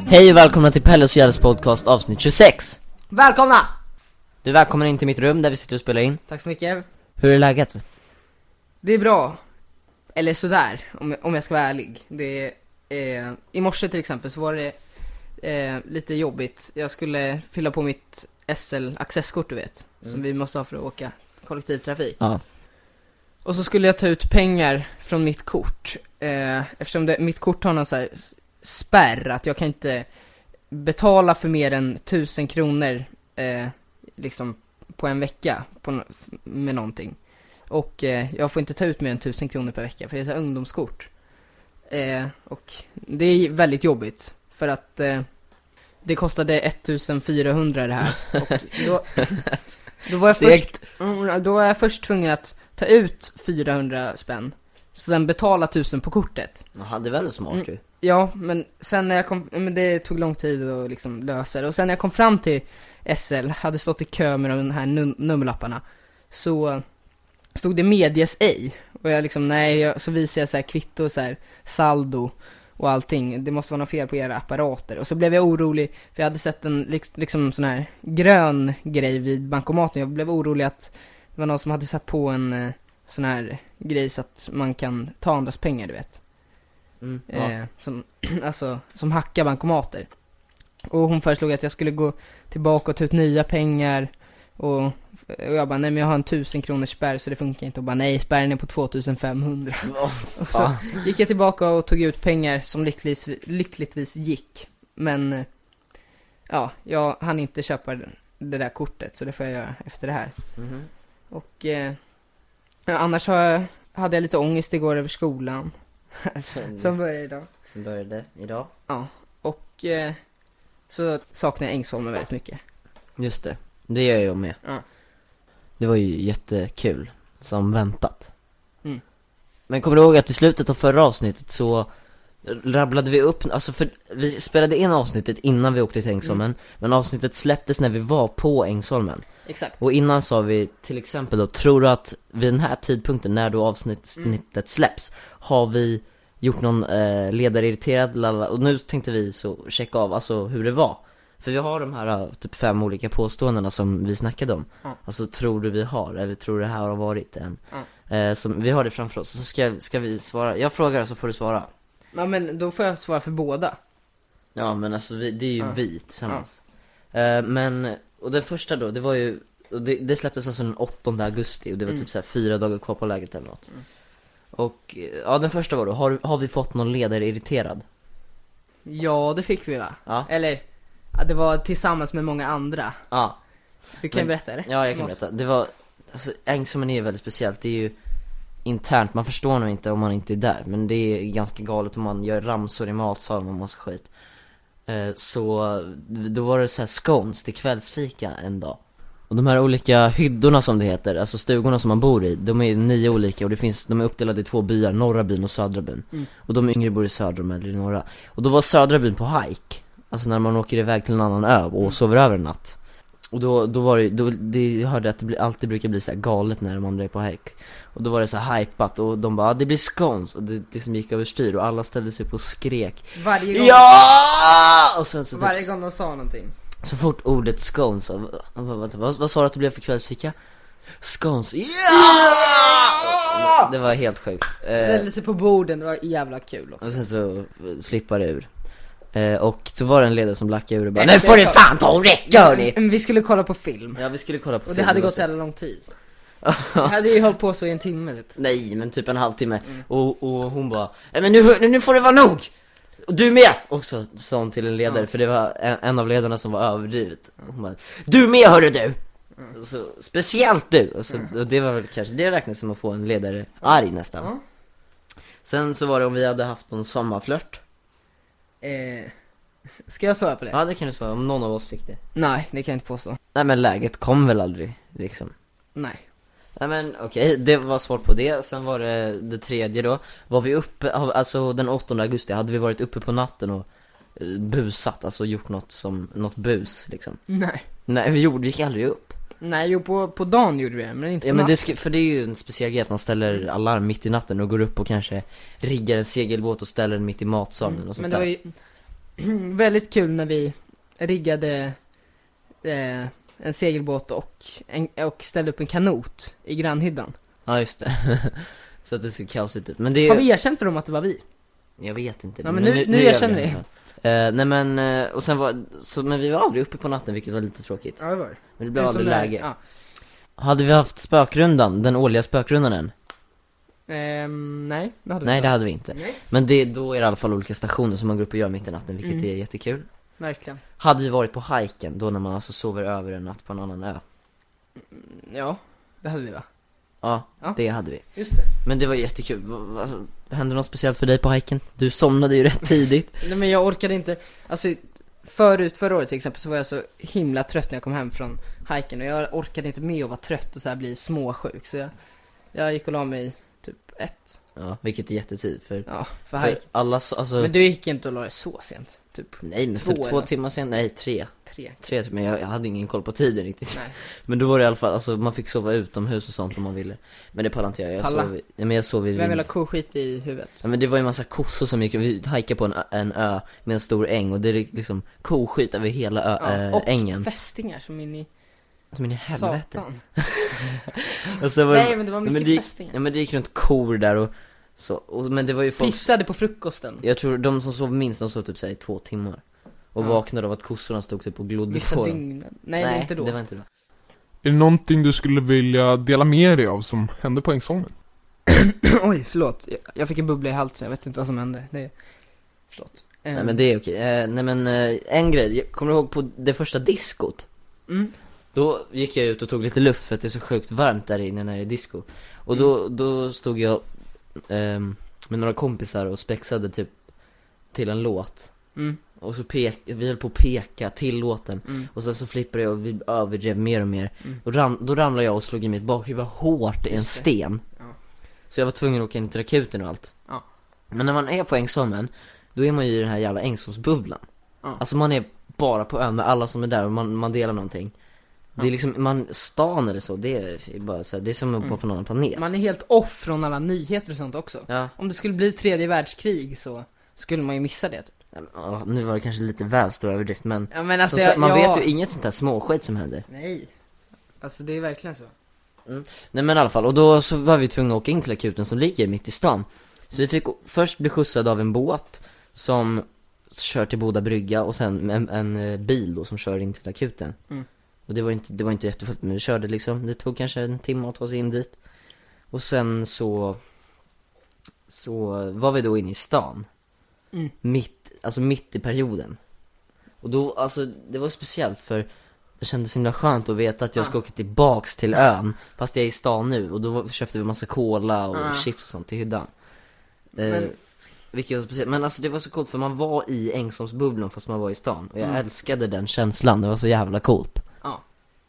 Hej och välkomna till Pelle och Kjells podcast avsnitt 26. Välkomna! Du är välkommen in till mitt rum där vi sitter och spelar in. Tack så mycket. Hur är läget? Det är bra. Eller sådär, om jag ska vara ärlig. I morse till exempel så var det lite jobbigt. Jag skulle fylla på mitt SL-accesskort, du vet. Som vi måste ha för att åka kollektivtrafik. Ja. Och så skulle jag ta ut pengar från mitt kort. Eftersom mitt kort har någon så här spärr att jag kan inte betala för mer än 1000 kronor liksom på en vecka med någonting. Och jag får inte ta ut mer än 1000 kronor per vecka för det är så här ungdomskort. Och det är väldigt jobbigt för att det kostade 1400 det här. Och då var jag först tvungen att ta ut 400 spänn. Så sen betala 1000 på kortet. Jaha, det är väldigt smart ju. Ja, men sen när jag kom, men det tog lång tid att liksom lösa det. Och sen när jag kom fram till SL, hade stått i kö med de här nummerlapparna, så stod det medges ej. Och jag liksom, så visade jag så här kvitto, så här saldo och allting. Det måste vara något fel på era apparater. Och så blev jag orolig, för jag hade sett en liksom sån här grön grej vid bankomaten. Jag blev orolig att det var någon som hade satt på en sån här grej så att man kan ta andras pengar, du vet. Ja. Som hackar bankomater. Och hon föreslog att jag skulle gå tillbaka och ta ut nya pengar. Och jag bara, nej men jag har en 1000 kronors spärr så det funkar inte. Och bara, nej, spärren är på 2500. Och så gick jag tillbaka och tog ut pengar som lyckligtvis gick. Men ja, jag hann inte köpa det där kortet, så det får jag göra efter det här. Och annars hade jag lite ångest igår över skolan. Som började idag. Ja, och så saknar jag Ängsholmen väldigt mycket. Just det, det gör jag med. Ja. Det var ju jättekul, som väntat. Men kommer du ihåg att i slutet av förra avsnittet så rabblade vi upp, alltså för vi spelade in avsnittet innan vi åkte till Ängsholmen, men avsnittet släpptes när vi var på Ängsholmen. Exakt. Och innan sa vi till exempel då, tror du att vid den här tidpunkten när då avsnittet släpps har vi gjort någon ledarirriterad lala, och nu tänkte vi så checka av alltså hur det var. För vi har de här typ 5 olika påståendena som vi snackade om. Alltså tror du vi har, eller tror du det här har varit en som vi har det framför oss. Så ska vi svara, jag frågar så får du svara. Ja, men då får jag svara för båda. Ja, men alltså det är ju vi tillsammans. Men, och den första då, det var ju, det släpptes alltså den 8 augusti. Och det var typ så här 4 dagar kvar på läget eller något. Och ja, den första var då, har vi fått någon ledare irriterad? Ja, det fick vi, va? Ja. Eller, det var tillsammans med många andra. Ja. Du kan berätta det? Ja, jag kan berätta. Det var, alltså Ängsholmen är väldigt speciellt. Det är ju internt, man förstår nog inte om man inte är där. Men det är ganska galet om man gör ramsor i matsalen och massa skit. Så då var det så här scones till kvällsfika en dag. Och de här olika hyddorna som det heter, alltså stugorna som man bor i, de är 9 olika. Och de är uppdelade i 2 byar, norra byn och södra byn. Och de yngre bor i södra och eller i norra. Och då var södra byn på hike. Alltså när man åker iväg till en annan ö och sover över en natt. Och då var det, jag hörde att det alltid brukar bli så här galet när man är på hike. Och då var det så här hypat och de bara, det blir scones. Och det liksom gick överstyr och alla ställde sig upp och skrek. Varje gång. Ja! Och sen så varje gång de sa någonting. Så fort ordet scones, vad sa du att det blev för kvällsfika? Scones, ja! Det var helt sjukt. Ställde sig på borden, det var jävla kul också. Och sen så flippade det ur. Och så var det en ledare som lackade ur och bara, nej får det fan ta och räcka, hörni! Men vi skulle kolla på film. Ja, vi skulle kolla på film. Och det hade gått hela lång tid. Jag hade ju hållit på så i en timme typ. Nej, men typ en halvtimme. Och hon bara, men nu får det vara nog! Och du med! Och så sa hon till en ledare, för det var en av ledarna som var överdrivet. Hon bara, du med, hörru du! Så, speciellt du! Och det var väl kanske, det räknas som att få en ledare arg nästan. Sen så var det om vi hade haft någon sommarflört. Ska jag svara på det? Ja, det kan du svara, om någon av oss fick det. Nej, det kan jag inte påstå. Nej, men läget kom väl aldrig, liksom. Nej. Nej, men okej, det var svårt på det. Sen var det tredje då. Var vi uppe, alltså den 8 augusti hade vi varit uppe på natten och busat, alltså gjort något bus liksom. Nej, vi gick aldrig upp. Nej, jo, på dagen gjorde vi det, men inte på ja, men för det är ju en speciell grej att man ställer alarm mitt i natten och går upp och kanske riggar en segelbåt och ställer den mitt i matsalen och sånt. Men det var ju, Väldigt kul när vi riggade en segelbåt och ställde upp en kanot i grannhyddan. Ja, just det. Så att det ser kaosigt ut. Men det Har vi erkänt för dem att det var vi? Jag vet inte. Ja, men nu erkänner vi. Nej men, och sen men vi var aldrig uppe på natten, vilket var lite tråkigt. Ja, det var det. Men det blev aldrig läge. Ja. Hade vi haft spökrundan, den årliga spökrundan än? Nej, det hade vi Nej, inte. det hade vi inte. Nej. Men då är det i alla fall olika stationer som man går upp och gör mitt i natten, vilket är jättekul. Verkligen. Hade vi varit på hiken, då när man alltså sover över en natt på en annan ö? Ja, det hade vi, va? Ja, Ja. det hade vi. Just det. Men det var jättekul. Hände något speciellt för dig på hiken? Du somnade ju rätt tidigt. Nej, men jag orkade inte. Alltså, förra året till exempel så var jag så himla trött när jag kom hem från hiken. Och jag orkade inte med att vara trött och så här bli småsjuk. Så jag gick och la mig typ 1. Ja, vilket är jättetid för För hike. alla alltså... Men du gick inte och la dig så sent. Typ Nej, men 2 typ 2 timmar sen. Nej, 3. 3. Men jag hade ingen koll på tiden riktigt. Nej. Men då var det i alla fall, alltså man fick sova utomhus och sånt om man ville. Men det pallade inte jag. Jag sov i Vem vill ha koskit i huvudet? Ja, men det var ju en massa kossor som gick. Vi hikade på en ö med en stor äng. Och det är liksom koskit över hela Och ängen. fästingar som in i Som in i helvete. satan. Och så var Nej, men det var mycket fästingar. Ja, men det gick runt kor där men det var ju folk. Pissade på frukosten. Jag tror de som sov minst, de sov typ så här i 2 timmar. Och vaknade av att kossorna stod typ och glodde Vissa på dem. dygn. Nej, det är inte då. Det var inte då. Är det någonting du skulle vilja dela med dig av som hände på Ängsholmen? Oj, förlåt. Jag fick en bubbla i halsen, jag vet inte vad som hände. Förlåt. Nej, men det är okej. En grej, jag kommer ihåg på det första diskot. Då gick jag ut och tog lite luft för att det är så sjukt varmt där inne när det är disco. Och då stod jag med några kompisar och spexade typ till en låt. Och så vi höll på att peka till låten. Och sen så flippade jag och vi överdrev mer och mer. Och då ramlade jag och slog i mitt bakhuvud hårt i en sten. Så jag var tvungen att åka in till akuten och allt. Men när man är på Ängsholmen, då är man ju i den här jävla Ängsholmsbubblan. Alltså man är bara på ön med alla som är där och man delar någonting. Det är liksom, stan eller så, det är bara så här, det är som att gå på någon planet. Man är helt off från alla nyheter och sånt också. Ja. Om det skulle bli 3:e världskrig så skulle man ju missa det typ. Ja, nu var det kanske lite väl stor överdrift, men, Ja, men alltså, så, man vet ju inget sånt där småskit som händer. Nej. Alltså det är verkligen så. Nej, men i alla fall, och då så var vi tvungna att åka in till akuten som ligger mitt i stan. Så vi fick först bli skjutsade av en båt som kör till Boda brygga och sen en bil då som kör in till akuten. Och det var inte jättefullt, men vi körde liksom. Det tog kanske en timme att ta sig in dit. Och sen så var vi då inne i stan. Mitt i perioden. Och då, alltså det var speciellt för det kändes himla skönt att veta att jag ska åka tillbaks till ön fast jag är i stan nu. Och då köpte vi massa cola och chips och sånt till hyddan. Vilket var speciellt. Men alltså det var så coolt för man var i Ängsholmsbubblan fast man var i stan. Och jag älskade den känslan, det var så jävla coolt. Ja.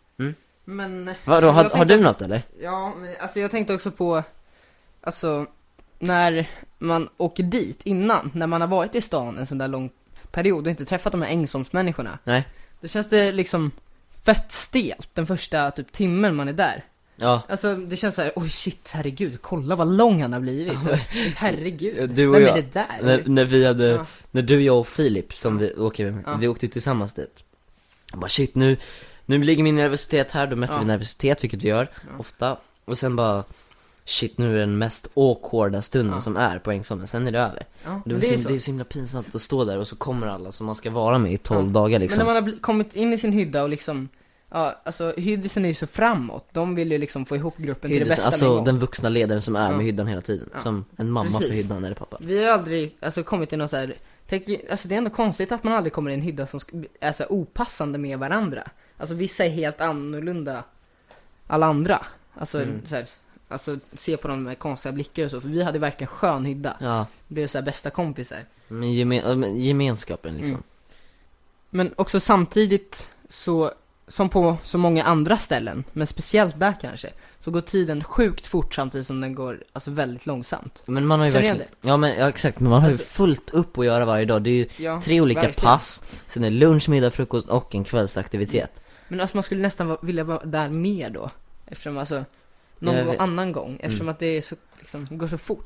Men Vadå, har du något eller? Ja, men alltså jag tänkte också på, alltså när man åker dit innan, när man har varit i stan en sån där lång period och inte träffat de här Ängsholmsmänniskorna. Nej. Då känns det liksom fett stelt den första typ timmen man är där. Ja. Alltså det känns så här, oj shit, herregud, kolla vad lång han har blivit. Herregud. Du och vem jag, är det där? när vi hade, när du, jag och Filip som vi åkte tillsammans dit. Jag bara shit, nu ligger min nervositet här. Då mötte vi nervositet, vilket vi gör ofta. Och sen bara shit, nu är den mest awkwarda stunden som är på Ängsholmen. Sen är det över. Det är så himla pinsamt att stå där och så kommer alla som man ska vara med i 12 dagar liksom. Men när man har kommit in i sin hydda och liksom, alltså hyddisen är ju så framåt. De vill ju liksom få ihop gruppen till det bästa alltså med en gång. den vuxna ledaren som är med hyddan hela tiden. Som en mamma för hyddan eller pappa. Vi har aldrig kommit till någon så här, alltså det är ändå konstigt att man aldrig kommer i en hydda som är så opassande med varandra. Alltså vissa är helt annorlunda alla andra. Alltså så här, alltså se på dem med konstiga blickar och så. För vi hade verkligen skön hydda. Ja. Vi blev så här bästa kompisar. Men gemenskapen liksom. Men också samtidigt så, som på så många andra ställen, men speciellt där kanske, så går tiden sjukt fort samtidigt som den går alltså väldigt långsamt. Men man har ju verkligen, exakt, men man har ju fullt upp att göra varje dag. Det är ju 3 olika pass. Sen är lunch, middag, frukost och en kvällsaktivitet. Men alltså man skulle nästan vilja vara där mer då. Eftersom alltså annan gång. Eftersom att det är så, liksom, går så fort.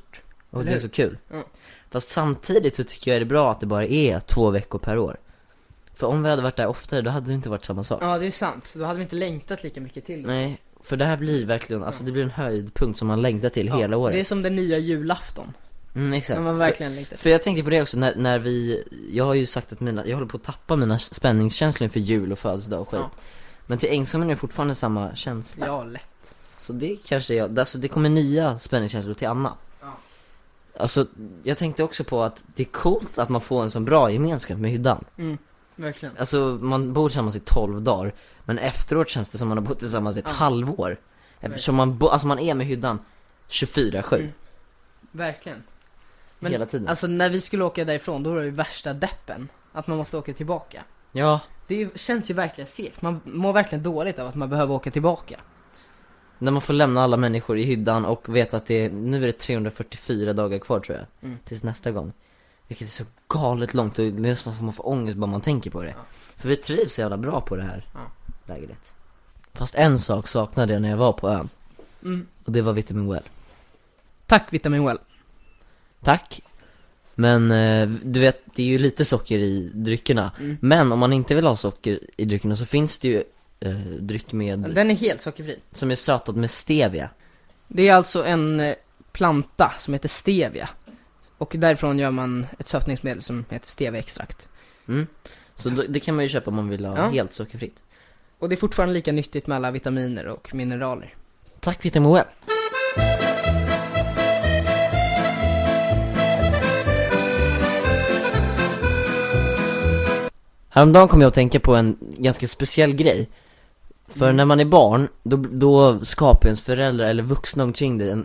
Och Eller det är hur? så kul. Ja. Fast samtidigt så tycker jag det är bra att det bara är 2 veckor per år. För om vi hade varit där oftare, då hade det inte varit samma sak. Ja, det är sant. Då hade vi inte längtat lika mycket till det. Nej, för det här blir verkligen, alltså det blir en höjdpunkt som man längtar till hela året. Det är som den nya julafton. Exakt. Men man verkligen längtar. För jag tänkte på det också, när vi, jag har ju sagt att jag håller på att tappa mina spänningskänslor för jul och födelsedag och skit. Ja. Men till Ängsholmen är det fortfarande samma känsla. Ja, lätt. Så det kanske alltså det kommer nya spänningskänslor till Anna. Ja. Alltså, jag tänkte också på att det är coolt att man får en så bra gemenskap med hyddan. Verkligen. Alltså, man bor tillsammans i 12 dagar, men efteråt känns det som man har bott tillsammans i ett halvår. Eftersom man är med hyddan 24/7. Verkligen. Men hela tiden. alltså när vi skulle åka därifrån, då var det ju värsta deppen. Att man måste åka tillbaka. Ja, Känns ju verkligen segt. Man mår verkligen dåligt av att man behöver åka tillbaka. när man får lämna alla människor i hyddan och vet att nu är det 344 dagar kvar, tror jag, tills nästa gång. Vilket är så galet långt, och det är nästan som man får ångest bara man tänker på det. För vi trivs så jävla bra på det här läget. Fast en sak saknade jag när jag var på ön. Och det var Vitamin Well. Tack Vitamin Well. Tack. Men du vet, det är ju lite socker i dryckerna. Men om man inte vill ha socker i dryckerna så finns det ju dryck med Den är helt sockerfri. som är sötad med stevia. Det är alltså en planta som heter stevia. Och därifrån gör man ett sötningsmedel som heter stevia-extrakt. Så det kan man ju köpa om man vill ha helt sockerfritt. Och det är fortfarande lika nyttigt med alla vitaminer och mineraler. Tack Vitamin Well. Häromdagen kom jag att tänka på en ganska speciell grej. För när man är barn, då skapar ens föräldrar eller vuxna omkring dig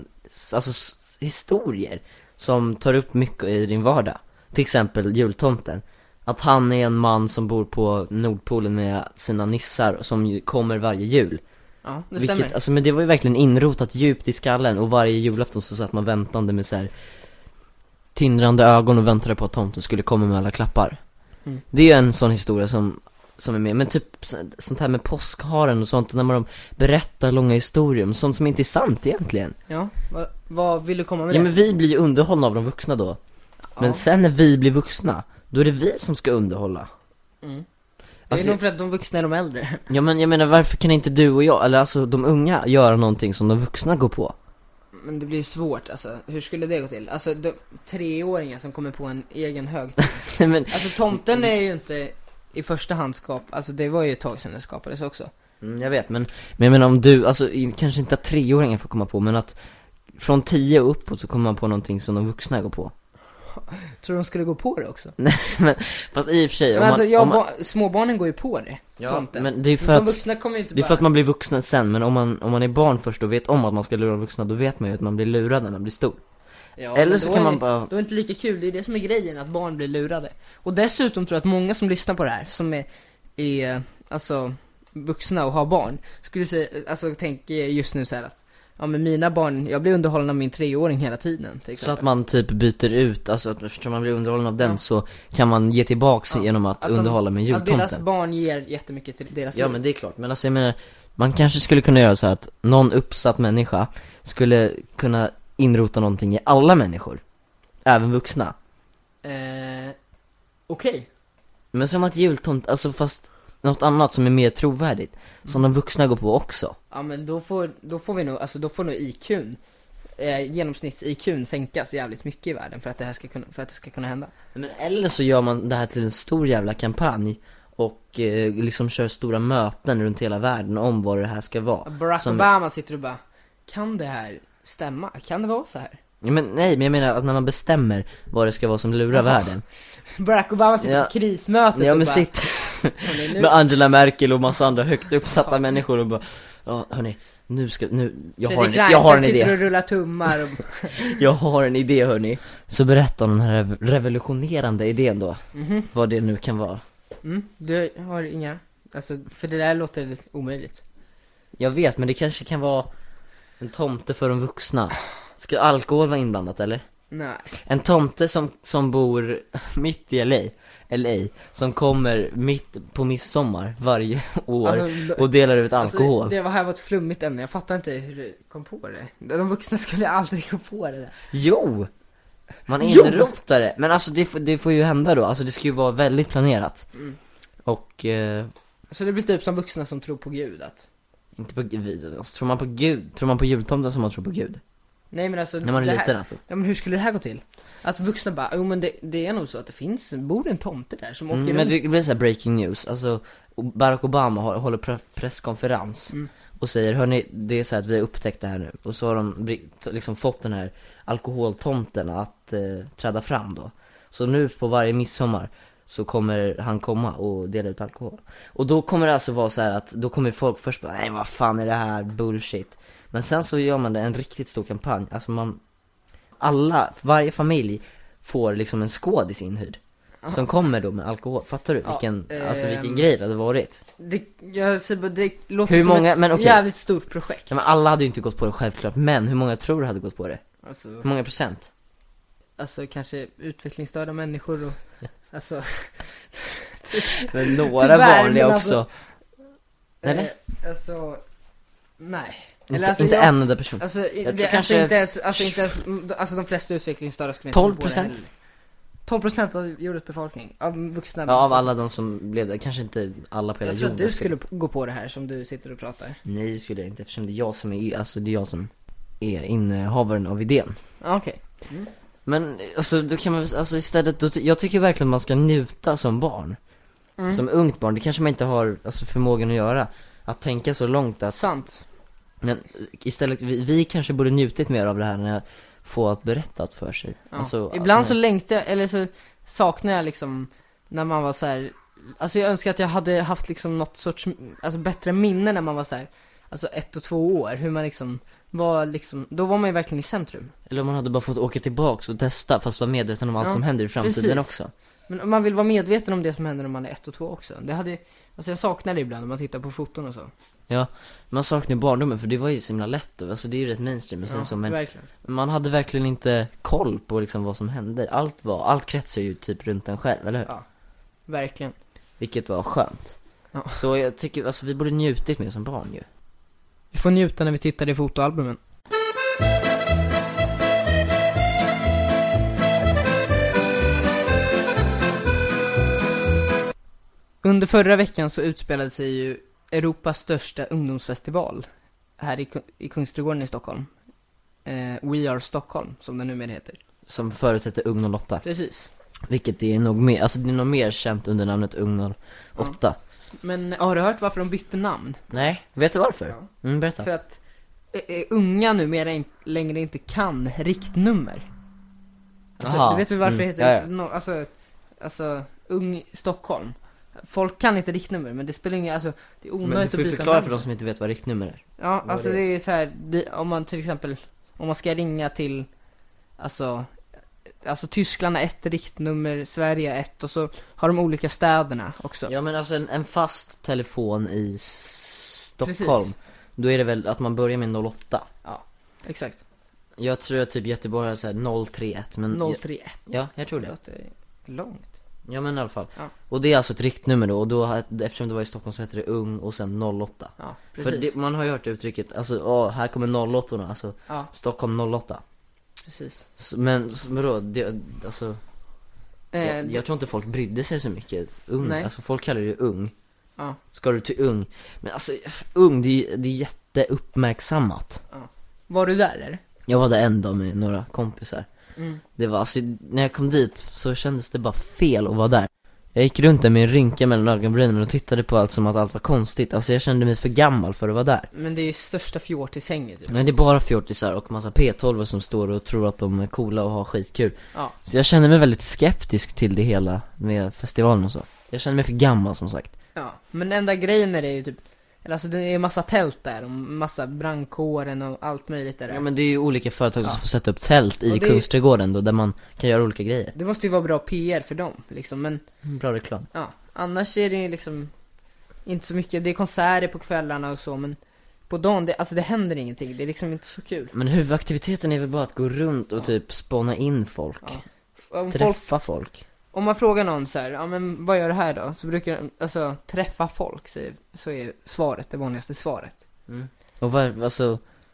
historier som tar upp mycket i din vardag. Till exempel jultomten. Att han är en man som bor på Nordpolen med sina nissar som kommer varje jul. Ja, det stämmer. Alltså, men det var ju verkligen inrotat djupt i skallen. Och varje julafton så satt man väntande med så här tindrande ögon och väntade på att tomten skulle komma med alla klappar. Det är ju en sån historia som är med. Men typ sånt här med påskharen och sånt, när man berättar långa historier om sånt som inte är sant egentligen. Ja, vad vill du komma med Ja, det? men vi blir ju underhållna av de vuxna då. Men sen när vi blir vuxna, då är det vi som ska underhålla. Det är nog för att de vuxna är de äldre. Ja, men jag menar, varför kan inte du och jag, eller alltså de unga, göra någonting som de vuxna går på? Men det blir svårt, alltså. Hur skulle det gå till? Alltså, 3-åringar som kommer på en egen högtid. Men Alltså, tomten är ju inte i första hand alltså det var ju ett tag sedan det skapades också. jag vet, men jag menar om du, alltså kanske inte att 3-åringar får komma på, men att från 10 och uppåt så kommer man på någonting som de vuxna går på. Tror de skulle gå på det också? Nej, men fast i och för sig, Men alltså, småbarnen går ju på det, tomten. men det är för de att vuxna kommer ju inte det är bara... för att man blir vuxen sen, men om man är barn först och vet om att man ska lura vuxna, då vet man ju att man blir lurad när man blir stor. Ja, eller men så då kan är man det- bara... Då är det inte lika kul, det är det som är grejen, att barn blir lurade. Och dessutom tror jag att många som lyssnar på det här, som är alltså vuxna och har barn, skulle säga, alltså tänker just nu så här att ja, men mina barn, jag blir underhållen av min 3-åring hela tiden, till Så exempel. att man typ byter ut, alltså att eftersom man blir underhållen av den så kan man ge tillbaks genom att underhålla med Att jultomten. deras barn ger jättemycket till deras Ja, liv. men det är klart, men alltså jag menar, man kanske skulle kunna göra så att någon uppsatt människa skulle kunna inrota någonting i alla människor, även vuxna. Okej. Men som att jultomt, alltså fast något annat som är mer trovärdigt, som de vuxna går på också. Ja, men då får vi nog, alltså då får nog IQ:n, genomsnitts-IQ:n sänkas jävligt mycket i världen för att det ska kunna hända. Men eller så gör man det här till en stor jävla kampanj och liksom kör stora möten runt hela världen om vad det här ska vara. Barack Som- Obama sitter och bara, kan det här stämma? Kan det vara så här? Ja, men nej, men jag menar att när man bestämmer vad det ska vara som lurar världen. Barack Obama sitter på krismötet Ja, och men bara, sitt hörni, nu, med Angela Merkel och massa andra högt uppsatta människor och bara, ja hörni, jag har Fredrik en Reinfeldt sitter och idé. rullar tummar och... Jag har en idé, hörni. Så berätta om den här revolutionerande idén då. Vad det nu kan vara. Du har inga, alltså, för det där låter lite omöjligt. Jag vet, men det kanske kan vara en tomte för de vuxna. Ska alkohol vara inblandat, eller? Nej. En tomte som bor mitt i LA, som kommer mitt på midsommar varje år Alltså, och delar ut alkohol. Alltså, det här var ett flummigt ämne, jag fattar inte hur du kom på det. De vuxna skulle aldrig gå på det där. Jo! Man inrotar det. Men alltså det får ju hända då. Alltså det ska ju vara väldigt planerat. Och Så det blir typ som vuxna som tror på Gud att... inte på Gud, alltså, tror man på Gud? Tror man på jultomten som man tror på Gud? Nej men alltså När man är det här... liten alltså. Ja men hur skulle det här gå till? Att vuxna bara, jo men det är nog så att det bor en tomte där som åker runt. Men det blir så här breaking news. Alltså Barack Obama håller presskonferens och säger, hörni, det är så här att vi har upptäckt det här nu. Och så har de liksom fått den här alkoholtomten att träda fram då. Så nu på varje midsommar så kommer han komma och dela ut alkohol. Och då kommer det alltså vara så här att då kommer folk först bara, nej vad fan är det här bullshit. Men sen så gör man det en riktigt stor kampanj. Alltså varje familj får liksom en skådis inhyrd som kommer då med alkohol. Fattar du vilken grej det hade varit? Det låter hur som många, ett men okej. jävligt stort projekt. Ja, men alla hade ju inte gått på det självklart. Men hur många tror du hade gått på det? Alltså, Hur många procent? alltså kanske utvecklingsstörda människor och alltså Men några Tyvärr, vanliga men också. alltså, Eller? Alltså nej. Inte en enda person. Alltså, tror kanske- inte ens alltså de flesta utvecklingsstörda skulle inte 12%? 12% av jordens befolkning av vuxna. Ja, av alla de som blev det. Kanske inte alla på hela Jag tror att jorden du skulle gå på det här som du sitter och pratar. Nej, skulle jag inte. Eftersom det är jag som är innehavaren av idén. Okej. Men alltså, då kan man alltså istället jag tycker verkligen man ska njuta som barn. Som ungt barn, det kanske man inte har alltså förmågan att göra. Att tänka så långt att Sant. men istället vi kanske borde njutit mer av det här när jag får att berättat för sig. Ja. Alltså, Ibland så längtar jag, eller så saknar jag liksom när man var så här. Alltså jag önskar att jag hade haft liksom något sorts alltså bättre minne när man var så här, alltså 1 och 2 år, hur man liksom var liksom, då var man ju verkligen i centrum. eller om man hade bara fått åka tillbaks och testa fast vara medveten om allt som händer i framtiden precis. också. Men om man vill vara medveten om det som händer när man är 1 och 2 också. Det hade, alltså jag saknar det ibland när man tittar på foton och så. Ja, man saknar ju barndomen för det var ju så himla lätt och, alltså det är ju rätt mainstream och så, men verkligen. man hade verkligen inte koll på liksom vad som hände. Allt kretsar ju typ runt en själv, eller hur? Ja, verkligen. Vilket var skönt. Ja. Så jag tycker, alltså vi borde njutit mer som barn ju. Vi får njuta när vi tittar i fotoalbumen. Under förra veckan så utspelade sig ju Europas största ungdomsfestival här i Kungsträdgården i Stockholm. We Are Stockholm, som den numera heter. Som förutsätter Ung 08. Precis. Vilket är nog mer, alltså det är nog mer känt under namnet Ung 08. Men har du hört varför de bytte namn? Nej, vet du varför? Berätta. För att unga numera längre inte kan riktnummer. Alltså, Aha. du vet väl varför det heter ja. Alltså Ung Stockholm. Folk kan inte riktnummer, men det spelar ingen, alltså det är Men onödigt du får att ju byta förklara namn. för de som inte vet vad riktnummer är. Ja, Vad alltså är det är så här, om man till exempel om man ska ringa till alltså Tyskland har 1 riktnummer, Sverige 1 och så har de olika städerna också. Ja, men alltså en fast telefon i Stockholm. Precis. Då är det väl att man börjar med 08. Ja, exakt. Jag tror att typ Göteborg har så här 031 men 031. Ja, jag tror det. Det är långt. Ja, men i alla fall. Ja. Och det är alltså ett riktnummer då. Och då, eftersom det var i Stockholm så heter det Ung och sen 08. Ja, För precis. man har ju hört uttrycket, alltså här kommer 08orna, alltså Ja, Stockholm 08. precis. Men vadå, alltså jag tror inte folk brydde sig så mycket. Ung, Nej. alltså folk kallar det ju Ung. Ja. Ska du till Ung? Men alltså Ung, det är jätteuppmärksammat. Var du där eller? Jag var där en dag med några kompisar. Mm. Det var alltså, när jag kom dit så kändes det bara fel att vara där. Jag gick runt där med en rynka mellan ögonbrynen och tittade på allt som att allt var konstigt. Alltså jag kände mig för gammal för att vara där. Men det är ju största fjortishänget typ. Men det är bara fjortisar och massa P12 som står och tror att de är coola och har skitkul. Ja. Så jag kände mig väldigt skeptisk till det hela med festivalen och så. Jag kände mig för gammal som sagt. Ja, men enda grejen med det är ju typ, eller alltså det är massa tält där och massa brandkåren och allt möjligt där. Ja, men det är ju olika företag som Ja. får sätta upp tält i Och det- Kungsträdgården då, där man kan göra olika grejer. Det måste ju vara bra PR för dem liksom, men Bra reklam. ja, annars är det ju liksom inte så mycket, det är konserter på kvällarna och så, men på dagen, det händer ingenting, det är liksom inte så kul. Men huvudaktiviteten är väl bara att gå runt och typ spåna in folk. Ja. Om, Träffa folk. om man frågar någon så här, ja men vad gör du här då? Så brukar de, alltså träffa folk, så är svaret det vanligaste svaret. Och alltså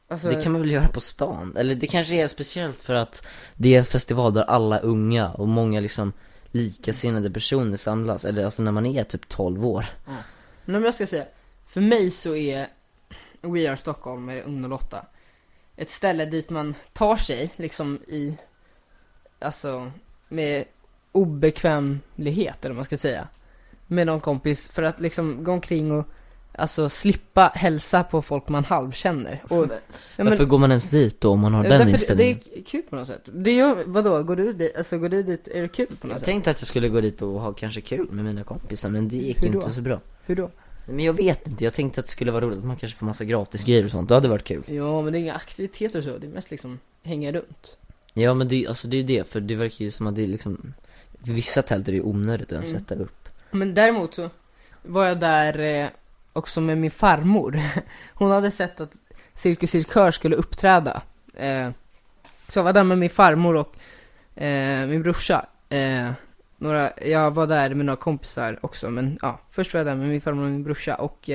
Alltså, Det kan man väl göra på stan? Eller det kanske är speciellt för att det är en festival där alla unga och många liksom likasinnade personer samlas. Eller alltså när man är typ 12 år. men om jag ska säga, för mig så är We Are Stockholm med Ung 08 ett ställe dit man tar sig liksom i, alltså med obekvämlighet, eller vad man ska säga, med någon kompis, för att liksom gå omkring och alltså slippa hälsa på folk man halvkänner. Och Varför går man ens dit då om man har den inställningen? Det är kul på något sätt. Det gör, vadå, går du dit, är det kul på något Jag sätt? tänkte att jag skulle gå dit och ha kanske kul med mina kompisar, men det gick Hur då? inte så bra. Hur då? Men jag vet inte, jag tänkte att det skulle vara roligt att man kanske får massa gratis grejer och sånt. Det hade varit kul. Ja, men det är inga aktiviteter och så, det är mest liksom hänga runt. Ja, men det, alltså det är det, för det verkar ju som att det är liksom, för vissa tält är det ju onödigt att ens sätta upp. Men däremot så var jag där också med min farmor. Hon hade sett att Cirkus Cirkör skulle uppträda. Så jag var där med min farmor och min brorsa. Jag var där med några kompisar också, men ja, först var jag där med min farmor och min brorsa. Och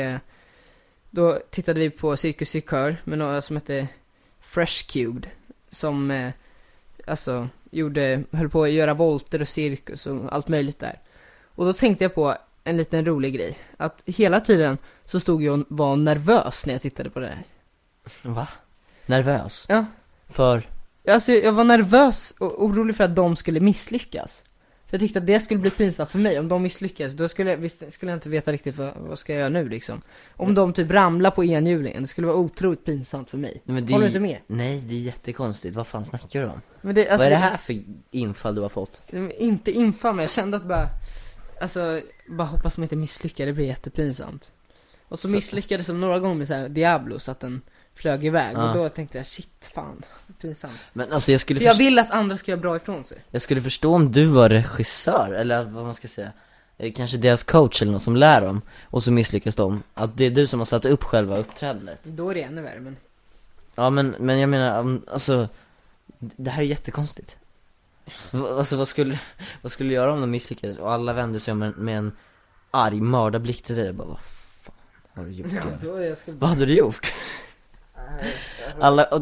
då tittade vi på Cirkus Cirkör med några som hette Fresh Cubed, som alltså höll på att göra volter och cirkus och allt möjligt där. Och då tänkte jag på en liten rolig grej, att hela tiden så stod jag och var nervös när jag tittade på det här. Va? Nervös? Ja. För? Alltså jag var nervös och orolig för att de skulle misslyckas. För jag tyckte att det skulle bli pinsamt för mig. Om de misslyckas, då skulle jag inte veta riktigt vad ska jag göra nu liksom. Om de typ ramlar på enhjulingen, det skulle vara otroligt pinsamt för mig. Men Håller du inte med? Nej, det är jättekonstigt. Vad fan snackar du om? Men det, alltså, vad är det här för infall du har fått? Inte infall, men jag kände att bara hoppas man inte misslyckas, det blir jättepinsamt. Och så misslyckades de några gånger med så här Diablo, så att den flög iväg. Och då tänkte jag, shit, fan, pinsamt. Men alltså jag vill att andra ska göra bra ifrån sig. Jag skulle förstå om du var regissör, eller vad man ska säga, kanske deras coach eller något som lär dem, och så misslyckas de. Att det är du som har satt upp själva uppträdandet. Då är det ännu värre, men... Ja, men jag menar, alltså, det här är jättekonstigt. Alltså vad skulle du göra om de misslyckades och alla vände sig med en arg mördarblick till dig? Jag bara, vad fan har du gjort? Vad hade du gjort? Alla, och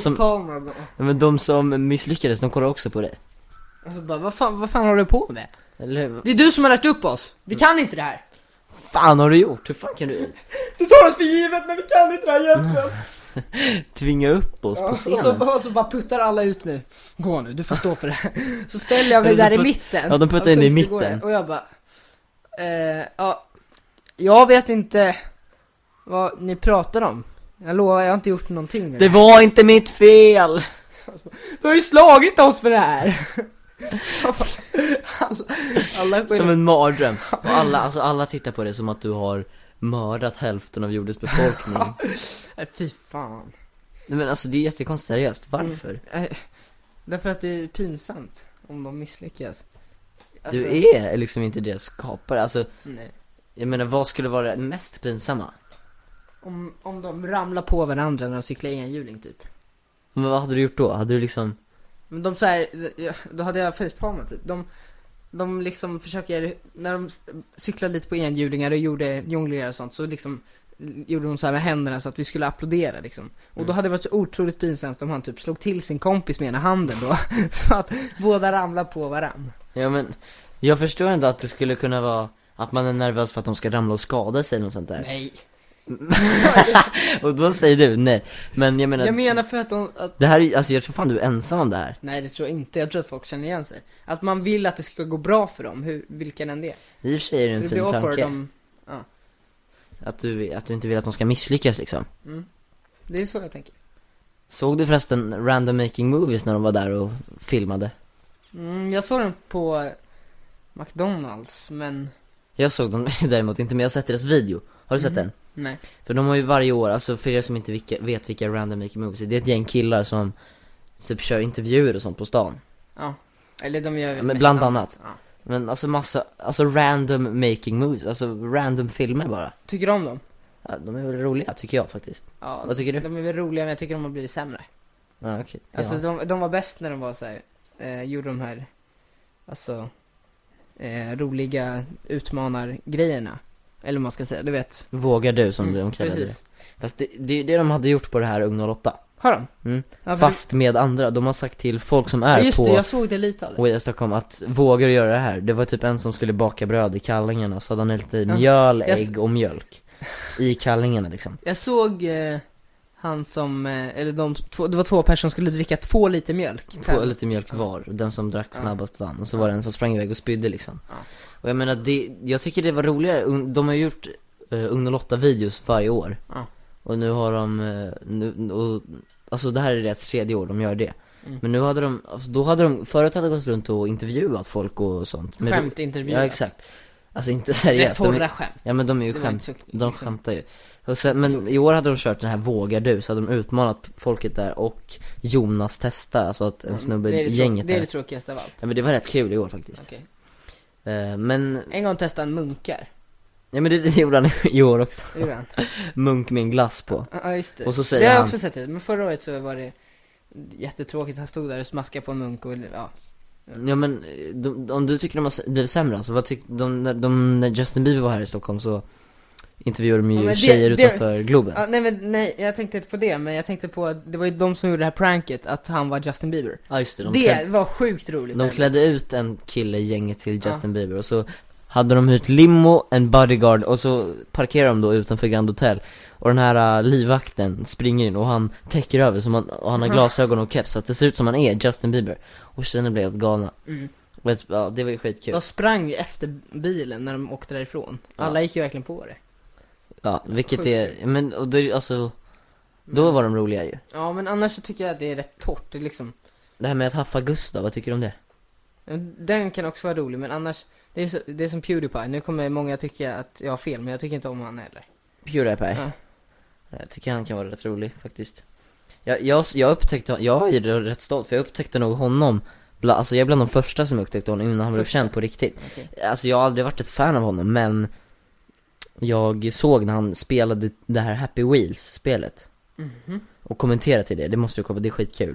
de som misslyckades, de kollar också på dig. Alltså bara, vad fan har du på med? Eller, det är du som har lärt upp oss. Vi kan inte det här. fan har du gjort? Hur fan kan du? Du tar oss för givet, men vi kan inte det här egentligen. Tvinga upp oss på scenen. Och så bara puttar alla ut mig. Gå nu, du får stå för det här. Så ställer jag mig där i mitten. Ja, de puttar in i mitten. Och jag bara jag vet inte vad ni pratar om. Jag lovar, jag har inte gjort någonting med det var inte mitt fel. Du har ju slagit oss för det här. alla som en mardröm. Och alla tittar på det som att du har mördat hälften av jordens befolkning. Fy fan. Nej, men alltså det är jättekonstigt, seriöst. Varför? Därför att det är pinsamt om de misslyckas. Alltså, du är liksom inte deras skapare. Alltså, nej. Jag menar, vad skulle vara det mest pinsamma? Om de ramlar på varandra när de cyklar enhjuling typ. Men vad hade du gjort då? Hade du liksom... Men de så här, då hade jag facepalmat typ. De liksom försöker, när de cyklar lite på enhjulingar och gjorde jonglerar och sånt, så liksom gjorde de så här med händerna så att vi skulle applådera liksom. Och då hade det varit så otroligt pinsamt om han typ slog till sin kompis med ena handen då. Så att båda ramlar på varann. Ja, men jag förstår ändå att det skulle kunna vara att man är nervös för att de ska ramla och skada sig eller något sånt där. Nej. Och då säger du nej. Men jag menar för att det här är, alltså jag tror fan du är ensam om det här. Nej, det tror jag inte. Jag tror att folk känner igen sig. Att man vill att det ska gå bra för dem, vilken än det är. I och för sig är det en fin tanke. Ja. Att du inte vill att de ska misslyckas liksom. Det är så jag tänker. Såg du förresten Random Making Movies när de var där och filmade? Jag såg den på McDonald's, men... Jag såg dem däremot inte, men jag har sett deras video. Har du sett den? Nej. För de har ju varje år, alltså för er som inte vet vilka Random Making Movies är, det är ett gäng killar som typ kör intervjuer och sånt på stan. Ja, eller de gör men bland annat. Ja. Men alltså random making movies, alltså random filmer bara. Tycker du om dem? Ja, de är väl roliga tycker jag faktiskt. Ja, vad tycker du? De är väl roliga, men jag tycker de har blivit sämre. Ja, okej. Alltså de var bäst när de var så här, gjorde de här, alltså roliga utmanargrejerna. Eller vad man ska säga, du vet. Vågar du som de kallade Precis. det. Fast det är det de hade gjort på det här Ung 08. Har de? Mm. Ja, Fast med andra, de har sagt till folk som är just på det, jag såg det lite av det. i Stockholm att vågar du göra det här. Det var typ en som skulle baka bröd i kallingarna, så hade han lite mjöl, ägg och mjölk i kallingarna liksom. Jag såg han som, eller det var 2 personer som skulle dricka 2 liter mjölk. På lite mjölk var, den som drack snabbast vann. Och så var det en som sprang iväg och spydde liksom. Och jag menar, jag tycker det var roligare. De har gjort Ung 08-videos varje år. Och nu har de alltså det här är deras 3:e år de gör det. Men nu hade förut hade de gått runt och intervjuat folk och sånt. Skämtintervjuat. Ja, exakt. Alltså inte seriöst. Rätt hårda skämt. Ja, men de är ju de skämtar ju. Och sen, men i år hade de kört den här Vågar du, så hade de utmanat folket där och Jonas testar, alltså att en snubbe gänget det är det tråkigaste av allt. Ja, men det var rätt kul i år faktiskt. Okay. Men en gång testade han munkar. Ja, men det gjorde han i år också. Gjorde han? Munk med en glass på. Ja, just det. Och så säger det har jag han... också sett det. Men förra året så var det jättetråkigt. Han stod där och smaskade på en munk och Ja, men om du tycker de har blivit sämre, alltså vad tyckte de när Justin Bieber var här i Stockholm, så intervjuade de ju tjejer utanför Globen. Ja, nej, jag tänkte inte på det, men jag tänkte på att det var ju de som gjorde det här pranket, att han var Justin Bieber. Ja, just det. Det var sjukt roligt. De klädde ut en kille i gänget till Justin Bieber, och så hade de hyrt limo, en bodyguard, och så parkerade de då utanför Grand Hotel. Och den här livvakten springer in och han täcker över som och han har glasögon och keps, så att det ser ut som han är Justin Bieber. Och tjejerna blev helt galna. Ja, det var ju skitkul. De sprang ju efter bilen när de åkte därifrån. Alla gick ju verkligen på det. Ja, vilket är, men och det, alltså då var de roliga ju. Ja, men annars så tycker jag att det är rätt torrt, det är liksom. Det här med att haffa Gustav, vad tycker du om det? Den kan också vara rolig, men annars det är som PewDiePie. Nu kommer många tycka att jag har fel, men jag tycker inte om han heller. PewDiePie? Ja. Jag tycker han kan vara rätt rolig faktiskt. Jag upptäckte, jag är rätt stolt, för jag upptäckte nog honom alltså jag är bland de första som upptäckte honom innan han blev känd på riktigt. Okay. Alltså jag har aldrig varit ett fan av honom, men jag såg när han spelade det här Happy Wheels-spelet och kommenterade till det. Det måste ju komma, det är skitkul.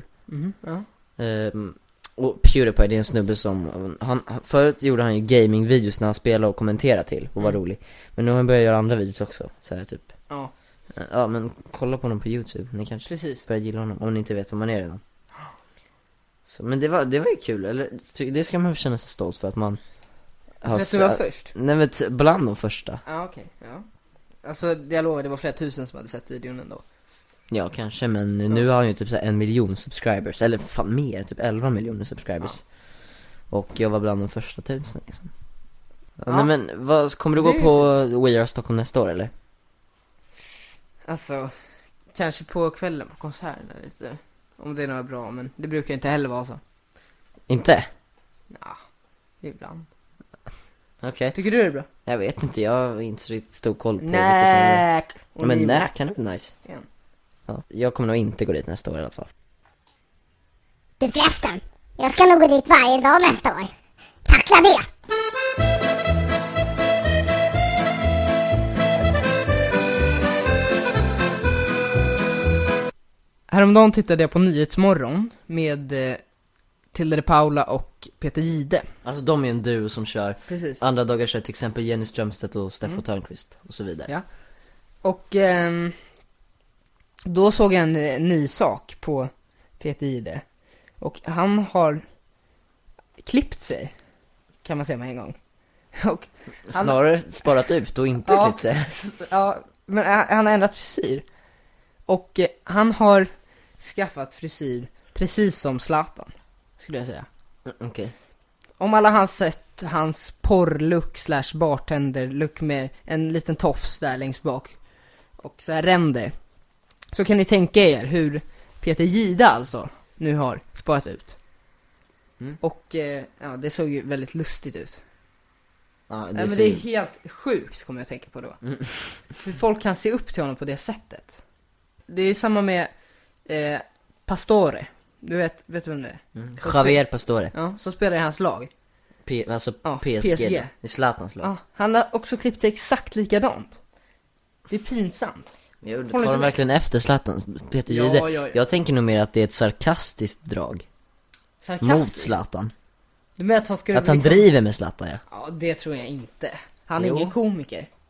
Och PewDiePie, det är en snubbe som förut gjorde han ju gaming-videos när han spelade och kommenterade till och var rolig. Men nu har han börjat göra andra videos också, så här typ. Ja, men kolla på honom på YouTube. Ni kanske börjar gilla honom, om ni inte vet vem man är redan. Så, men det var ju kul, eller det ska man känna sig stolt för, att man har att du var först? Nej, men bland de första. Okej. Alltså jag lovar, det var flera tusen som hade sett videon ändå. Ja, kanske, men nu har han ju typ så här 1 miljon subscribers. Eller fan mer, typ 11 miljoner subscribers. Och jag var bland de första 1000 liksom. Nej, men kommer du gå på We Are Stockholm nästa år, eller? Alltså, kanske på kvällen på konserten lite. Om det är något bra, men det brukar inte heller vara så. Inte? Ja, ibland. Okej. Tycker du det är bra? Jag vet inte, jag har inte så riktigt stor koll på Näk! Ja, men Näk kan det bli nice. Ja, jag kommer nog inte gå dit nästa år i alla fall. Du förresten, jag ska nog gå dit varje dag nästa år. Tackla det! Häromdagen tittade jag på Nyhetsmorgon med Tilde de Paula och Peter Jihde. Alltså de är en duo som kör. Precis. Andra dagar kör till exempel Jenny Strömstedt och Steffo Törnqvist och så vidare. Ja. Och då såg jag en ny sak på Peter Jihde. Och han har klippt sig, kan man säga med en gång. Och snarare sparat ut och inte klippt sig. Ja, men han har ändrat frisyr. Och han har skaffat frisyr precis som Zlatan, skulle jag säga. Okej. Om alla har sett hans porrlook / bartenderlook med en liten tofs där längst bak och så här ränder, så kan ni tänka er hur Peter Jihde alltså nu har sparat ut. Och ja, det såg ju väldigt lustigt ut. Ja, men det är helt sjukt, kommer jag att tänka på då. Hur folk kan se upp till honom på det sättet. Det är samma med Pastore. Du vet vem det är? Javier Pastore. Ja, som spelar i hans lag. PSG. I Zlatans lag. Ja, han har också klippt sig exakt likadant. Det är pinsamt. Tar de verkligen efter Zlatans Peter Jihde? Ja. Jag tänker nog mer att det är ett sarkastiskt drag. Mot Zlatan. Du menar att han skulle han driver med Zlatan, ja. Ja, det tror jag inte. Han är ingen komiker.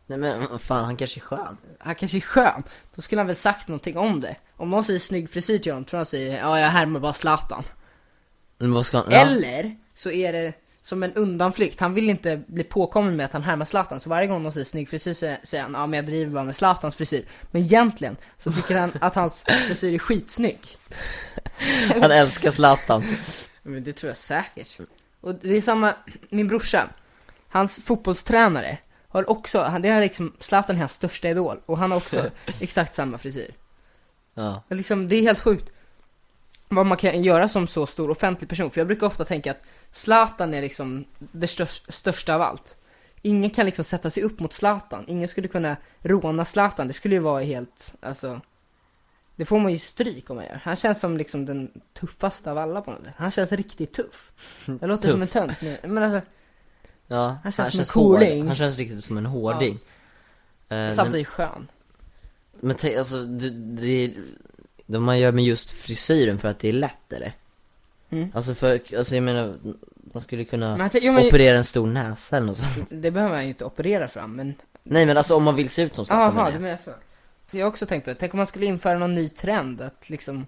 Nej men fan, han kanske är skön. Han kanske är skön. Då skulle han väl sagt någonting om det. Om någon säger snygg frisyr till honom, tror han säger ja, jag härmar bara Zlatan. Men vad ska han? Eller så är det som en undanflykt. Han vill inte bli påkommen med att han härmar Zlatan. Så varje gång någon säger snygg frisyr säger han ja, men jag driver bara med Zlatans frisyr. Men egentligen så tycker han att hans frisyr är skitsnygg. Han älskar Zlatan. Men det tror jag säkert. Och det är samma, min brorsa, hans fotbollstränare har också, det är liksom Zlatan är hans största idol. Och han har också exakt samma frisyr. Ja. Liksom, det är helt sjukt vad man kan göra som så stor offentlig person. För jag brukar ofta tänka att Zlatan är liksom det största av allt. Ingen kan liksom sätta sig upp mot Zlatan. Ingen skulle kunna råna Zlatan. Det skulle ju vara helt, alltså, det får man ju stryk om man gör. Han känns som liksom den tuffaste av alla på något sätt. Han känns riktigt tuff. Det låter som en tönt. Men alltså, Ja, han känns som en hård. cooling. Han känns riktigt som en hårding. Samtidigt skön. Men alltså, de man gör med just frisyren för att det är lättare. Alltså jag menar, man skulle kunna operera en stor näsa eller något sånt. Det behöver man ju inte operera fram, men Nej men alltså om man vill se ut som Zlatan. jaha, det menar så. Jag har också tänkt på det. Tänk om man skulle införa någon ny trend att liksom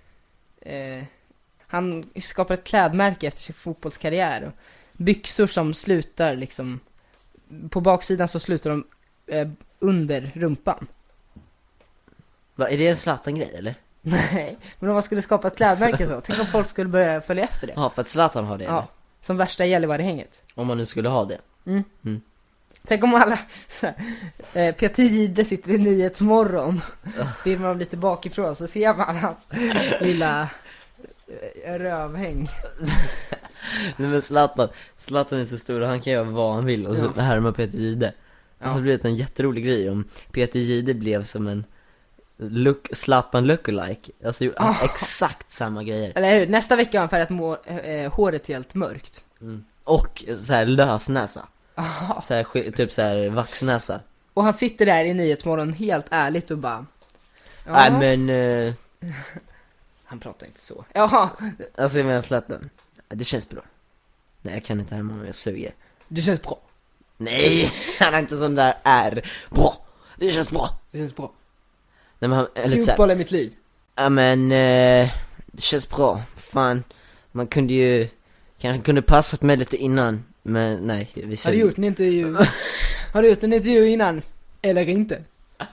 han skapar ett klädmärke efter sin fotbollskarriär och byxor som slutar liksom på baksidan så slutar de under rumpan. Är det en Zlatan-grej eller? Nej, men om man skulle skapa ett klädmärke så, tänk om folk skulle börja följa efter det. Ja, för att Zlatan har det. Ja, som värsta Gällivare-hänget. Om man nu skulle ha det. Tänk om alla Peter Jihde sitter i Nyhetsmorgon, filmar dem lite bakifrån, så ser man hans lilla rövhäng. Nej men Zlatan är så stor och han kan göra vad han vill. Och så härmar Peter Jihde. Det hade blivit en jätterolig grej om Peter Jihde blev som en Zlatan lookalike. Alltså exakt samma grejer. Eller hur? Nästa vecka har han färgat håret helt mörkt. Och så här lösnäsa. Så här, typ så här vaxnäsa. Och han sitter där i Nyhetsmorgon helt ärligt och bara nej men han pratar inte så. Jaha. alltså jag menar Zlatan. Det känns bra. Nej, jag kan inte härma om jag suger. Det känns bra. Nej, han är inte sån där är bra. Det känns bra. Det känns bra. Nej, men fotboll är mitt liv. Ja men det känns bra. Fan, man kunde ju kanske kunde passat med lite innan. Men nej, vi har du gjort en intervju? Har du gjort en intervju innan? Eller inte?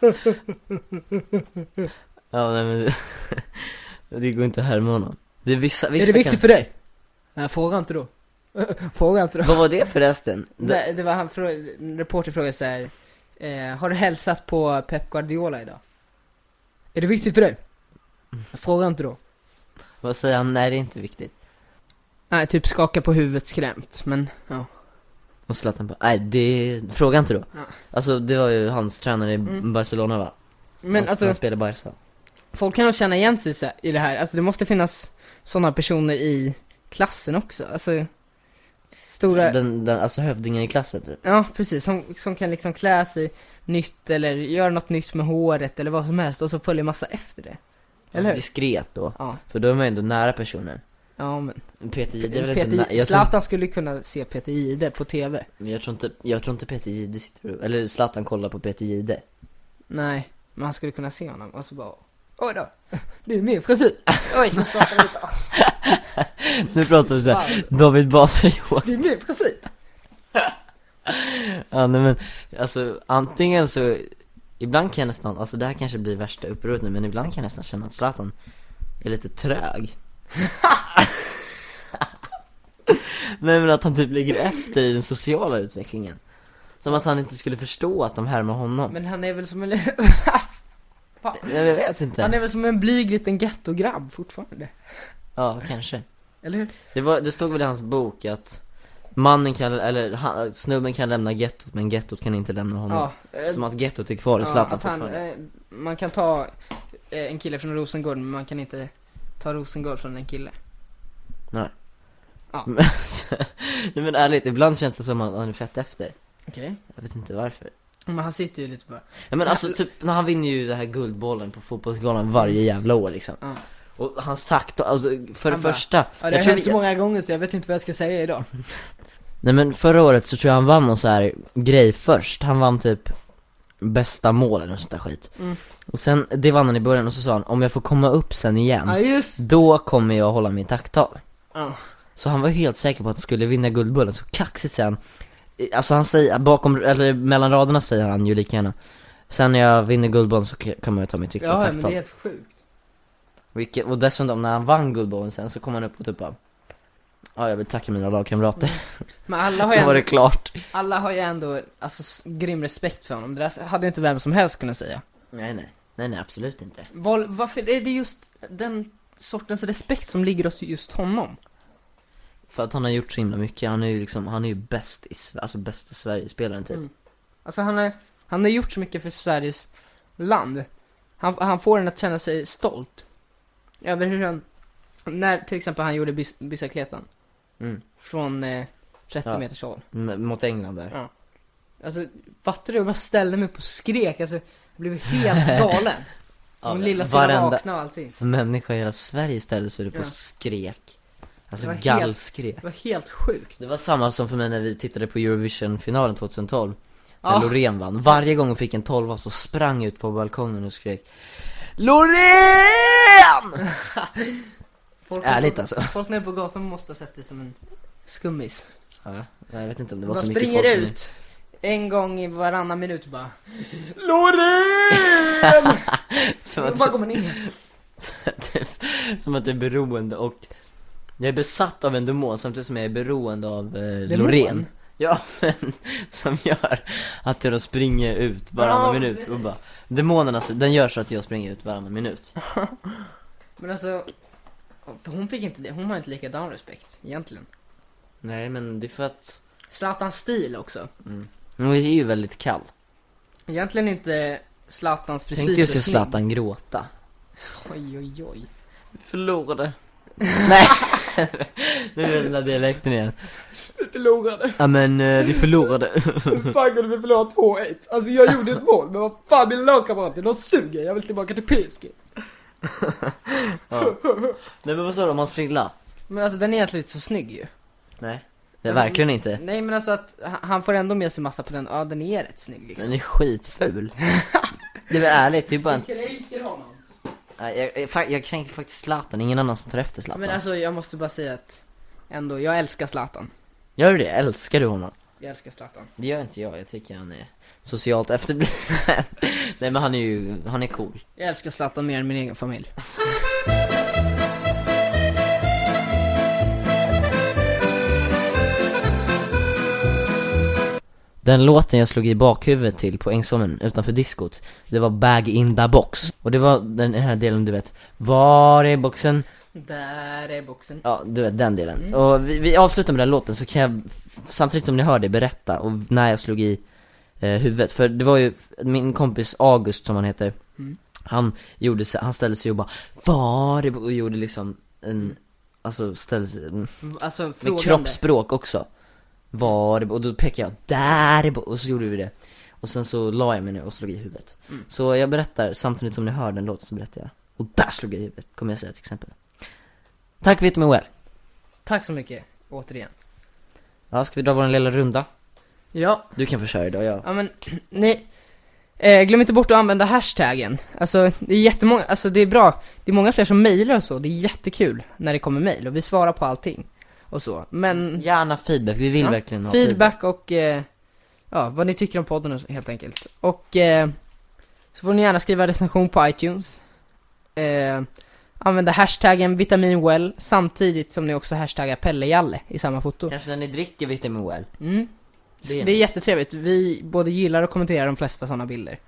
Ja, nej men det går inte att härma honom. Det är vissa är det viktigt för dig? Nej, fråga inte då. Vad var det förresten? Det var han, en reporter frågade så här, har du hälsat på Pep Guardiola idag? Är det viktigt för dig? Fråga inte då. Vad säger han? Nej, det är inte viktigt. Nej, typ skaka på huvudet skrämt, men ja. Och Zlatan bara, nej, det fråga inte då. Ja. Alltså, det var ju hans tränare i Barcelona, va? Men han spelade Barca. Folk kan nog känna igen sig i det här. Alltså det måste finnas sådana personer i klassen också. Alltså stora... Alltså hövdingen i klassen typ. Ja, precis. Som kan liksom klä sig nytt eller göra något nytt med håret eller vad som helst. Och så följer massa efter det. Eller hur? Diskret då. Ja. För då är man ändå nära personen. Ja, men Peter Jihde är väl inte Zlatan skulle kunna se Peter Jihde på TV. Men jag tror inte Peter Jihde sitter eller Zlatan kollar på Peter Jihde. Nej, men han skulle kunna se honom och så bara oj då, det är min frisyr. Oj, så pratar vi inte. Nu pratar vi så här, David Batra. Det är min frisyr. Ja, nej men alltså antingen så ibland kan jag nästan, alltså det här kanske blir värsta uppröret nu, men ibland kan jag nästan känna att Zlatan är lite trög. Nej, men att han typ ligger efter i den sociala utvecklingen. Som att han inte skulle förstå att de härmar honom. Men han är väl som en jag vet inte. Han är väl som en blyg liten gettograbb fortfarande. Ja, kanske. Eller hur? Det stod väl i hans bok att snubben kan lämna gettot, men gettot kan inte lämna honom. Ja, som att gettot är kvar i Zlatan fortfarande. Man kan ta en kille från Rosengård, men man kan inte ta Rosengård från en kille. Nej. Ja. Men ärligt, ibland känns det som att han är fett efter. Okej. Jag vet inte varför. Men han sitter ju lite bara. Ja, men alltså typ när han vinner ju det här guldbollen på fotbollsgalan varje jävla år liksom. Ja. Och hans takt, alltså för det första. Ja, det har hänt så många gånger så jag vet inte vad jag ska säga idag. Nej, men förra året så tror jag han vann någon så här grej först. Han vann typ bästa målen och sånt där skit. Och sen, det vann han i början och så sa han, om jag får komma upp sen igen, Ja, just. då kommer jag hålla min tacktal. Ja. Så han var helt säker på att han skulle vinna Guldbollen. Så kaxigt sen. Alltså han säger, eller mellan raderna säger han ju lika gärna, sen när jag vinner Guldbollen så kan man ju ta mitt riktiga Ja, tacktal. men det är helt sjukt. Och dessutom när han vann Guldbollen sen så kom han upp och typ bara, ja, jag vill tacka mina lagkamrater. Men alla har Så ju var det ändå, klart. alla har ju ändå alltså, grym respekt för honom. Det där hade ju inte vem som helst kunnat säga. Nej, absolut inte. Varför är det just den sortens respekt som ligger hos just honom? För att han har gjort så himla mycket. Han är ju bäst bästa Sverige-spelaren typ. Alltså han har gjort så mycket för Sveriges land. Han får en att känna sig stolt över hur han, när till exempel han gjorde bicykletan från 30 meters håll mot England där. Ja. Alltså fattar du, jag bara ställde mig upp och skrek. Alltså jag blev helt galen. Min lilla syna vakna och allting. Människa i hela Sverige ställde sig upp och skrek. Alltså Det var gallskrek. Det var helt sjukt. Det var samma som för mig när vi tittade på Eurovision-finalen 2012. När Loreen vann. Varje gång hon fick en 12 så sprang ut på balkongen och skrek Loreen! Ärligt alltså. Folk nere på gatan måste ha sett det som en skummis. Ja, jag vet inte om det var Man så mycket springer folk. ut en gång i varannan minut bara Loreen! Som Och att, bara går man in. som att det är beroende. Och jag är besatt av en demon samtidigt som jag är beroende av Loreen. Ja, men som gör att jag springer ut varannan minut och bara, demonen alltså, den gör så att jag springer ut varannan minut. Men alltså, hon fick inte det, hon har inte likadan respekt egentligen. Nej, men det är för att Zlatans stil också. hon är ju väldigt kall. Egentligen inte Zlatans frisyr. Tänkte ju se Zlatan gråta. Oj. Förlorade. Nej. Nu är den där dialekten igen. Vi förlorade. Ja, men vi förlorade. Hur fan kunde vi förlora 2-1? Alltså jag gjorde ett mål, men vad fan, min lagkamrater, de suger. Jag vill tillbaka till PSG. Ja. Nej, men vad sa du om hans frilla? Men alltså den är egentligen inte så snygg ju. Nej, det är verkligen inte. Nej, men alltså att han får ändå med sig massa på den. Ja, den är rätt snygg liksom. Den är skitful. Det är väl ärligt, det är bara en... kränker honom. Jag kränker faktiskt Zlatan, ingen annan som tar efter Zlatan. Men alltså jag måste bara säga att ändå, jag älskar Zlatan. Gör du det? Älskar du honom? Jag älskar Zlatan. Det gör inte jag tycker han är socialt efterbliven. Nej, men han är cool. Jag älskar Zlatan mer än min egen familj. Den låten jag slog i bakhuvudet till på Ängsholmen utanför diskot, det var Bag in the box. Och det var den här delen, du vet, var är boxen? Där är boxen. Ja, du vet den delen. Och vi avslutar med den låten, så kan jag samtidigt som ni hör det berätta och när jag slog i huvudet. För det var ju min kompis August som han heter. Han ställde sig och bara, var är boxen? Och gjorde liksom en, alltså ställde sig Alltså med kroppsspråk också. Var det, och då pekade jag, där är och så gjorde vi det. Och sen så la jag mig ner och slog i huvudet. Så jag berättar, samtidigt som ni hör den låten så berättar jag. Och där slog jag i huvudet, kommer jag säga till exempel. Tack Vitamin OL. Tack så mycket, återigen. Ja, ska vi dra vår lilla runda? Ja. Du kan få köra idag, Ja, men ni glöm inte bort att använda hashtaggen. Alltså det är jättemånga, alltså det är bra. Det är många fler som mejlar och så. Det är jättekul när det kommer mejl och vi svarar på allting och så. Men gärna feedback, vi vill verkligen ha feedback och ja, vad ni tycker om podden och så, helt enkelt. Och så får ni gärna skriva recension på iTunes. Använda hashtaggen vitaminwell samtidigt som ni också hashtaggar Pelle Jalle i samma foto. Kanske när ni dricker Vitamin OL. Det är jättetrevligt. Vi både gillar och kommenterar de flesta sådana bilder.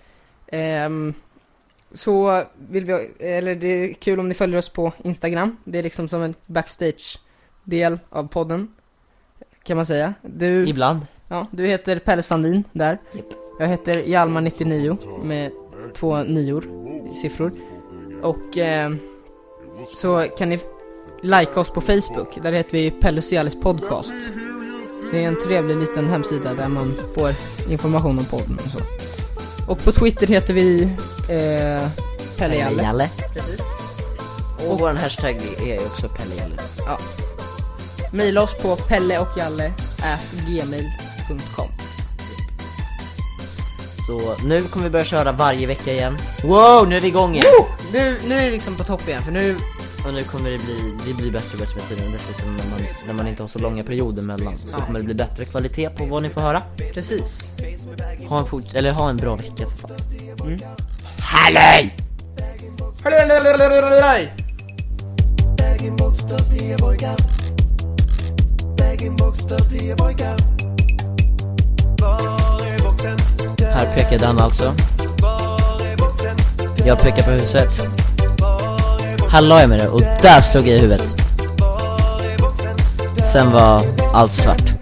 Så vill vi, eller det är kul om ni följer oss på Instagram. Det är liksom som en backstage-del av podden, kan man säga. Du, ibland. Ja, du heter Pelle Sandin där. Jag heter Hjalmar99 med 2 nior siffror. Och så kan ni likea oss på Facebook. Där heter vi Pelle Cialis podcast. Det är en trevlig liten hemsida där man får information om podden och så. Och på Twitter heter vi Pelle Jalle. Precis. Och vår hashtag är också Pelle Jalle. Ja. Maila oss på pelleochjalle@gmail.com. Så nu kommer vi börja köra varje vecka igen. Wow, nu är vi igång igen. Nu är det liksom på topp igen, för nu... Och nu kommer det bli bättre och bättre med tiden. Dessutom när man inte har så långa perioder mellan, så kommer det bli bättre kvalitet på vad ni får höra. Precis. Ha en bra vecka för fan. Halloj! Här pekar Dan alltså. Jag pekar på huset. Här la jag med det och där slog jag i huvudet. Sen var allt svart.